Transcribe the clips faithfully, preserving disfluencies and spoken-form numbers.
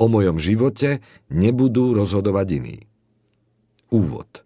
O mojom živote nebudú rozhodovať iní. Úvod.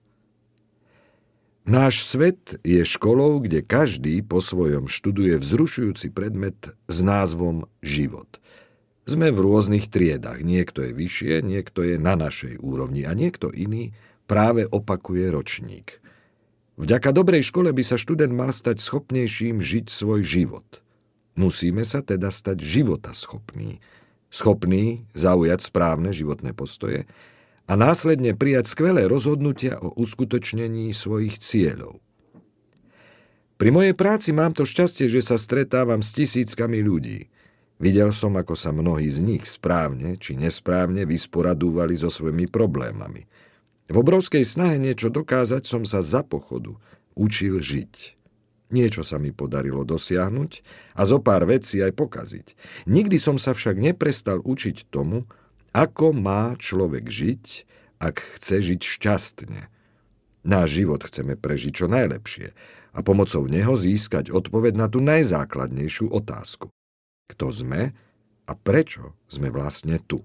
Náš svet je školou, kde každý po svojom študuje vzrušujúci predmet s názvom život. Sme v rôznych triedách. Niekto je vyššie, niekto je na našej úrovni a niekto iný práve opakuje ročník. Vďaka dobrej škole by sa študent mal stať schopnejším žiť svoj život. Musíme sa teda stať životaschopní. Schopní zaujať správne životné postoje a následne prijať skvelé rozhodnutia o uskutočnení svojich cieľov. Pri mojej práci mám to šťastie, že sa stretávam s tisíckami ľudí. Videl som, ako sa mnohí z nich správne či nesprávne vysporadúvali so svojimi problémami. V obrovskej snahe niečo dokázať som sa za pochodu učil žiť. Niečo sa mi podarilo dosiahnuť a zo pár vecí aj pokaziť. Nikdy som sa však neprestal učiť tomu, ako má človek žiť, ak chce žiť šťastne. Náš život chceme prežiť čo najlepšie a pomocou neho získať odpoveď na tú najzákladnejšiu otázku. Kto sme a prečo sme vlastne tu?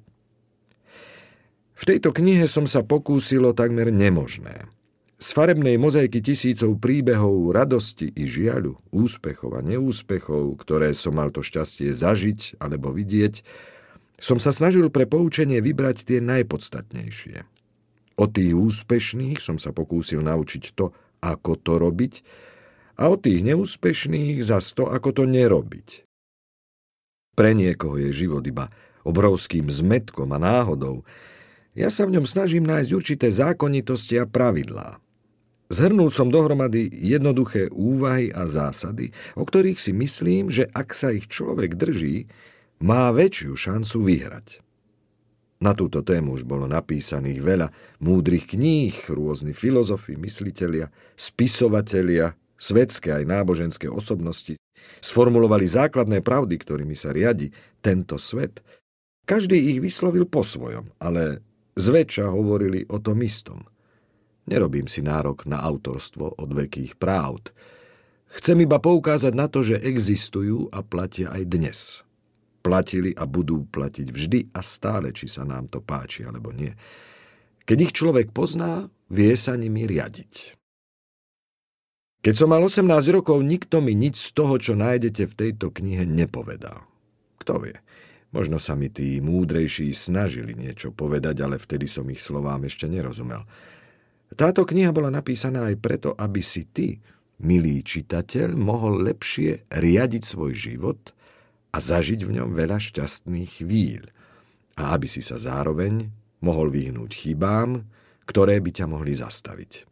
V tejto knihe som sa pokúsil o takmer nemožné. Z farebnej mozaiky tisícov príbehov radosti i žiaľu, úspechov a neúspechov, ktoré som mal to šťastie zažiť alebo vidieť, som sa snažil pre poučenie vybrať tie najpodstatnejšie. Od tých úspešných som sa pokúsil naučiť to, ako to robiť, a od tých neúspešných zas to, ako to nerobiť. Pre niekoho je život iba obrovským zmätkom a náhodou. Ja sa v ňom snažím nájsť určité zákonitosti a pravidlá. Zhrnul som dohromady jednoduché úvahy a zásady, o ktorých si myslím, že ak sa ich človek drží, má väčšiu šancu vyhrať. Na túto tému už bolo napísaných veľa múdrych kníh, rôzni filozofi, myslitelia, spisovatelia, svetské aj náboženské osobnosti sformulovali základné pravdy, ktorými sa riadi tento svet. Každý ich vyslovil po svojom, ale zväčša hovorili o tom istom. Nerobím si nárok na autorstvo od veľkých pravd. Chcem iba poukázať na to, že existujú a platia aj dnes. Platili a budú platiť vždy a stále, či sa nám to páči alebo nie. Keď ich človek pozná, vie sa nimi riadiť. Keď som mal osemnásť rokov, nikto mi nič z toho, čo nájdete v tejto knihe, nepovedal. Kto vie, možno sa mi tí múdrejší snažili niečo povedať, ale vtedy som ich slovám ešte nerozumel. Táto kniha bola napísaná aj preto, aby si ty, milý čitateľ, mohol lepšie riadiť svoj život a zažiť v ňom veľa šťastných chvíľ. A aby si sa zároveň mohol vyhnúť chybám, ktoré by ťa mohli zastaviť.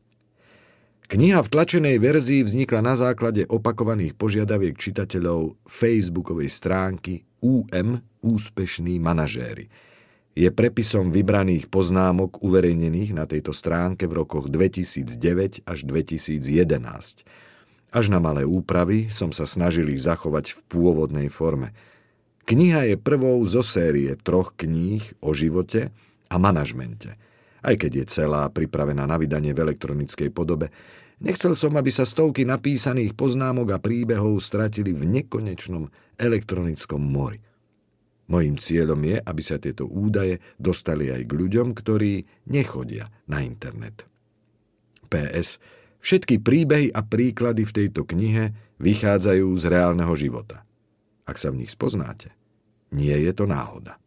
Kniha v tlačenej verzii vznikla na základe opakovaných požiadaviek čitateľov facebookovej stránky ú em Úspešní manažéri. Je prepisom vybraných poznámok uverejnených na tejto stránke v rokoch dvetisícdeväť až dvetisícjedenásť. Až na malé úpravy som sa snažil ich zachovať v pôvodnej forme. Kniha je prvou zo série troch kníh o živote a manažmente. Aj keď je celá pripravená na vydanie v elektronickej podobe, nechcel som, aby sa stovky napísaných poznámok a príbehov stratili v nekonečnom elektronickom mori. Mojím cieľom je, aby sa tieto údaje dostali aj k ľuďom, ktorí nechodia na internet. pé es. Všetky príbehy a príklady v tejto knihe vychádzajú z reálneho života. Ak sa v nich spoznáte, nie je to náhoda.